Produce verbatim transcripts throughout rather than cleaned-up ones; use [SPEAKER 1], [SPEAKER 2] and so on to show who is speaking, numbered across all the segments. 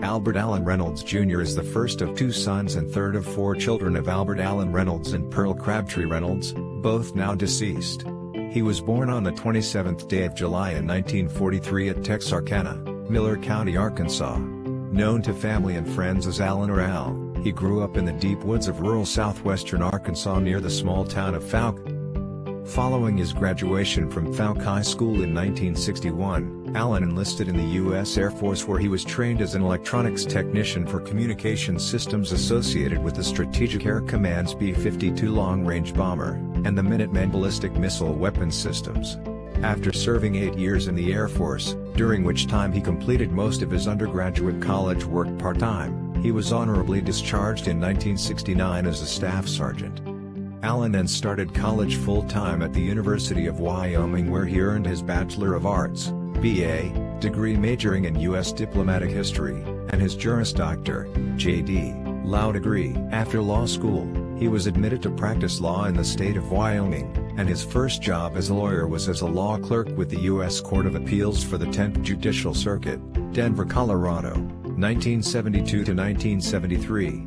[SPEAKER 1] Albert Allen Reynolds Junior is the first of two sons and third of four children of Albert Allen Reynolds and Pearl Crabtree Reynolds, both now deceased. He was born on the twenty-seventh day of July in nineteen forty-three at Texarkana, Miller County, Arkansas. Known to family and friends as Allen or Al, he grew up in the deep woods of rural southwestern Arkansas near the small town of Fouke. Following his graduation from Fouke High School in nineteen sixty-one, Allen enlisted in the U S Air Force, where he was trained as an electronics technician for communication systems associated with the Strategic Air Command's B fifty-two long-range bomber, and the Minuteman ballistic missile weapons systems. After serving eight years in the Air Force, during which time he completed most of his undergraduate college work part-time, he was honorably discharged in nineteen sixty-nine as a staff sergeant. Allen then started college full-time at the University of Wyoming, where he earned his Bachelor of Arts, B A, degree majoring in U S diplomatic history, and his Juris Doctor, J D, Law degree. After law school, he was admitted to practice law in the state of Wyoming, and his first job as a lawyer was as a law clerk with the U S Court of Appeals for the tenth Judicial Circuit, Denver, Colorado, nineteen seventy-two to nineteen seventy-three.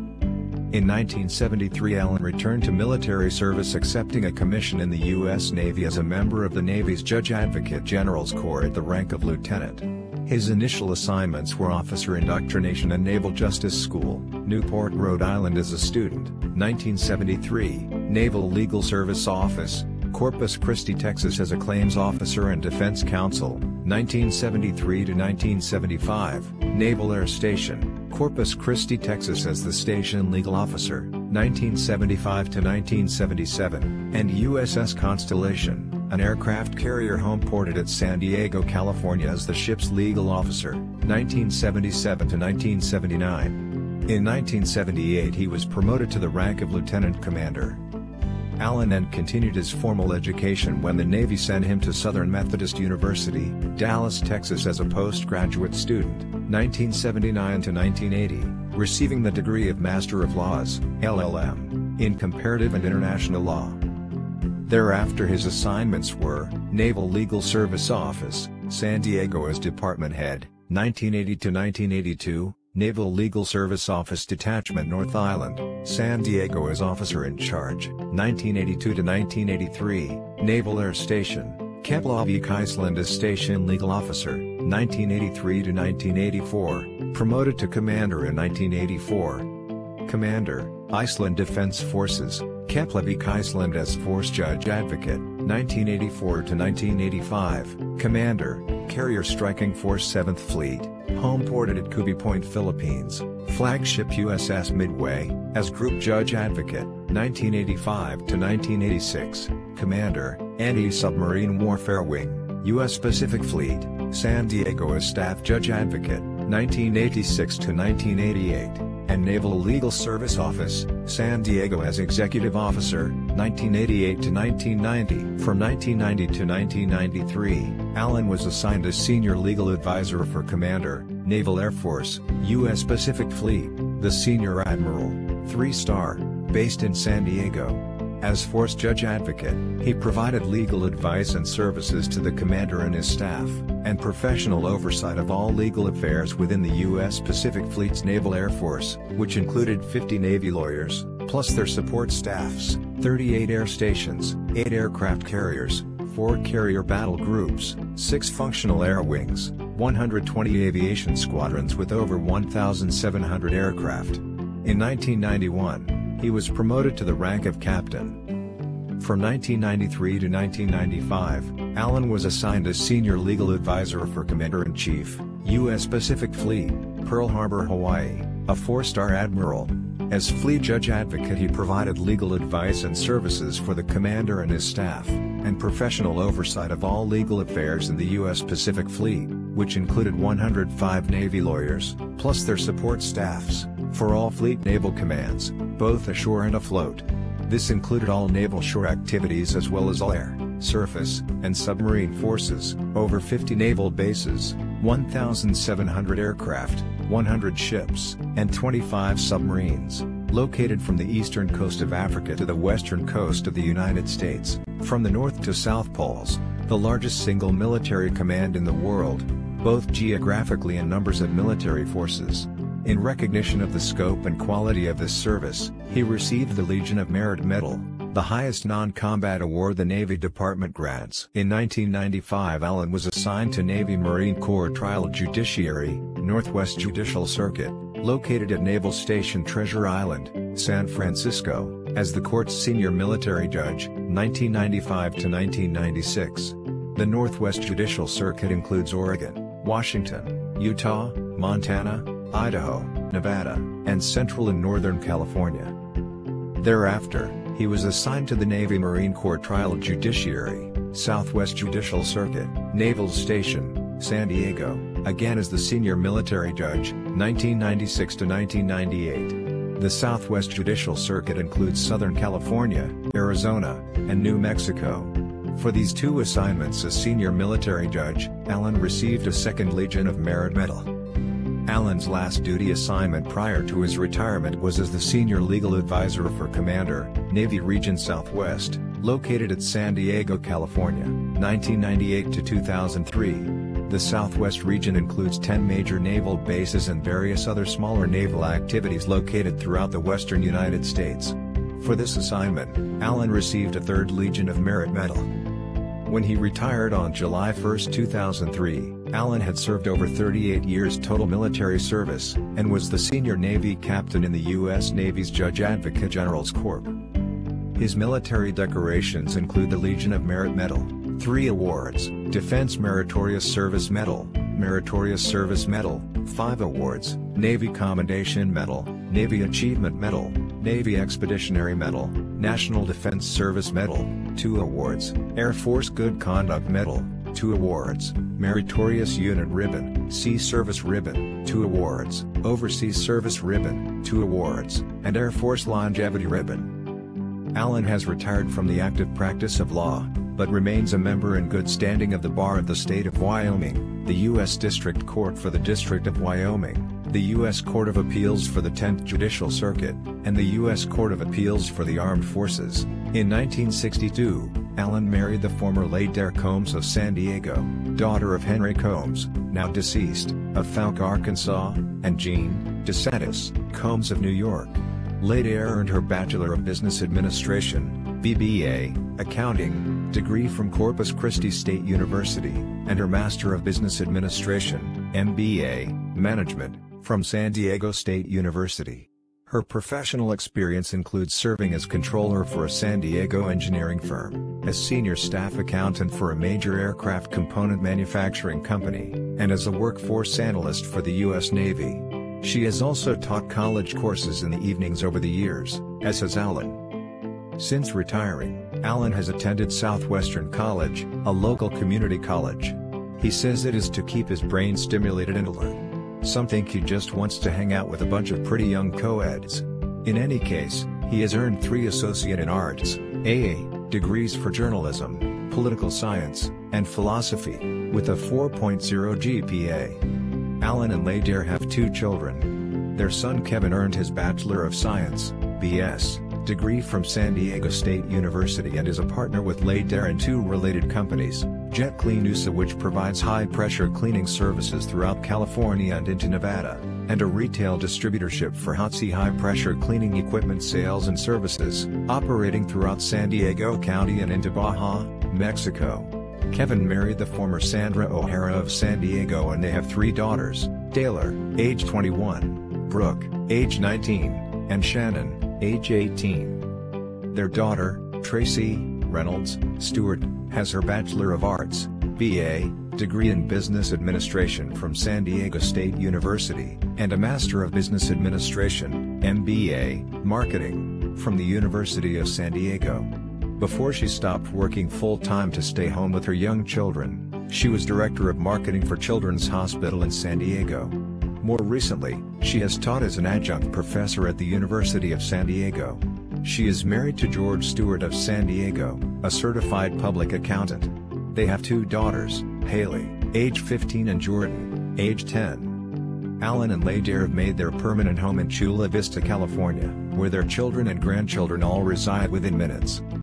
[SPEAKER 1] In nineteen seventy-three, Allen returned to military service, accepting a commission in the U S Navy as a member of the Navy's Judge Advocate General's Corps at the rank of lieutenant. His initial assignments were officer indoctrination and Naval Justice School, Newport, Rhode Island as a student. nineteen seventy-three, Naval Legal Service Office, Corpus Christi, Texas as a claims officer and defense counsel. nineteen seventy-three to nineteen seventy-five, Naval Air Station, Corpus Christi, Texas as the station legal officer. nineteen seventy-five to nineteen seventy-seven, and U S S Constellation, an aircraft carrier homeported at San Diego, California as the ship's legal officer. nineteen seventy-seven to nineteen seventy-nine. In nineteen seventy-eight he was promoted to the rank of lieutenant commander. Allen then continued his formal education when the Navy sent him to Southern Methodist University, Dallas, Texas as a postgraduate student, nineteen seventy-nine to nineteen eighty, receiving the degree of Master of Laws, L L M, in Comparative and International Law. Thereafter his assignments were, Naval Legal Service Office, San Diego as department head, nineteen eighty to nineteen eighty-two, Naval Legal Service Office Detachment North Island, San Diego as officer in charge, nineteen eighty-two to nineteen eighty-three, Naval Air Station, Keflavik, Iceland as station legal officer, nineteen eighty-three to nineteen eighty-four, promoted to commander in nineteen eighty-four. Commander, Iceland Defense Forces, Keflavik, Iceland as Force Judge Advocate, nineteen eighty-four to nineteen eighty-five, Commander, Carrier Striking Force seventh Fleet, homeported at Kubi Point, Philippines, Flagship U S S Midway, as Group Judge Advocate, nineteen eighty-five to nineteen eighty-six, Commander, Anti-Submarine Warfare Wing, U S Pacific Fleet, San Diego as Staff Judge Advocate, nineteen eighty-six to nineteen eighty-eight, and Naval Legal Service Office, San Diego as Executive Officer, nineteen eighty-eight to nineteen ninety. From nineteen ninety to nineteen ninety-three, Allen was assigned as Senior Legal Advisor for Commander, Naval Air Force, U S Pacific Fleet, the Senior Admiral, three star, based in San Diego. As Force Judge Advocate, he provided legal advice and services to the commander and his staff, and professional oversight of all legal affairs within the U S Pacific Fleet's Naval Air Force, which included fifty Navy lawyers, plus their support staffs, thirty-eight air stations, eight aircraft carriers, four carrier battle groups, six functional air wings, one hundred twenty aviation squadrons with over one thousand seven hundred aircraft. In nineteen ninety-one, he was promoted to the rank of captain. From nineteen ninety-three to nineteen ninety-five, Allen was assigned as Senior Legal Advisor for Commander-in-Chief, U S Pacific Fleet, Pearl Harbor, Hawaii, a four-star admiral. As Fleet Judge Advocate he provided legal advice and services for the commander and his staff, and professional oversight of all legal affairs in the U S Pacific Fleet, which included one hundred five Navy lawyers, plus their support staffs, for all fleet naval commands, both ashore and afloat. This included all naval shore activities as well as all air, surface, and submarine forces, over fifty naval bases, one thousand seven hundred aircraft, one hundred ships, and twenty-five submarines, located from the eastern coast of Africa to the western coast of the United States, from the North to South Poles, the largest single military command in the world. both geographically and numbers of military forces. In recognition of the scope and quality of this service, he received the Legion of Merit Medal, the highest non-combat award the Navy Department grants. In nineteen ninety-five, Allen was assigned to Navy Marine Corps Trial Judiciary, Northwest Judicial Circuit, located at Naval Station Treasure Island, San Francisco, as the court's senior military judge, nineteen ninety-five to nineteen ninety-six. The Northwest Judicial Circuit includes Oregon, Washington, Utah, Montana, Idaho, Nevada, and Central and Northern California. Thereafter, he was assigned to the Navy Marine Corps Trial Judiciary, Southwest Judicial Circuit, Naval Station, San Diego, again as the senior military judge, nineteen ninety-six to nineteen ninety-eight. The Southwest Judicial Circuit includes Southern California, Arizona, and New Mexico. For these two assignments as senior military judge, Allen received a second Legion of Merit Medal. Allen's last duty assignment prior to his retirement was as the senior legal advisor for Commander, Navy Region Southwest, located at San Diego, California, nineteen ninety-eight to two thousand three. The Southwest region includes ten major naval bases and various other smaller naval activities located throughout the western United States. For this assignment, Allen received a third Legion of Merit Medal. When he retired on July first two thousand three, Allen had served over thirty-eight years total military service, and was the senior Navy captain in the U S Navy's Judge Advocate General's Corps. His military decorations include the Legion of Merit Medal, three awards, Defense Meritorious Service Medal, Meritorious Service Medal, five awards, Navy Commendation Medal, Navy Achievement Medal, Navy Expeditionary Medal, National Defense Service Medal, two awards, Air Force Good Conduct Medal, two awards, Meritorious Unit Ribbon, Sea Service Ribbon, two awards, Overseas Service Ribbon, two awards, and Air Force Longevity Ribbon. Allen has retired from the active practice of law, but remains a member in good standing of the Bar of the State of Wyoming, the U S District Court for the District of Wyoming, the U S Court of Appeals for the tenth Judicial Circuit, and the U S Court of Appeals for the Armed Forces. In nineteen sixty-two, Allen married the former Ladare Combs of San Diego, daughter of Henry Combs, now deceased, of Fouke, Arkansas, and Jean DeSantis Combs of New York. Ladare earned her Bachelor of Business Administration, B B A, Accounting, degree from Corpus Christi State University, and her Master of Business Administration, M B A, Management, from San Diego State University. Her professional experience includes serving as controller for a San Diego engineering firm, as senior staff accountant for a major aircraft component manufacturing company, and as a workforce analyst for the U S Navy. She has also taught college courses in the evenings over the years, as has Allen. Since retiring, Allen has attended Southwestern College, a local community college. He says it is to keep his brain stimulated and alert. Some think he just wants to hang out with a bunch of pretty young co-eds. In any case, he has earned three Associate in Arts, A A, degrees for journalism, political science, and philosophy, with a four point oh G P A. Allen and Ladare have two children. Their son Kevin earned his Bachelor of Science, B S, degree from San Diego State University and is a partner with Ladare and two related companies, Jet Clean U S A, which provides high-pressure cleaning services throughout California and into Nevada, and a retail distributorship for Hotzi high-pressure cleaning equipment sales and services, operating throughout San Diego County and into Baja, Mexico. Kevin married the former Sandra O'Hara of San Diego and they have three daughters, Taylor, age twenty-one, Brooke, age nineteen, and Shannon, age eighteen. Their daughter, Tracy Reynolds Stewart, has her Bachelor of Arts, B A, degree in Business Administration from San Diego State University, and a Master of Business Administration, M B A, Marketing, from the University of San Diego. Before she stopped working full-time to stay home with her young children, she was Director of Marketing for Children's Hospital in San Diego. More recently, she has taught as an adjunct professor at the University of San Diego. She is married to George Stewart of San Diego, a certified public accountant. They have two daughters, Haley, age fifteen, and Jordan, age ten. Allen and Ladare have made their permanent home in Chula Vista, California, where their children and grandchildren all reside within minutes.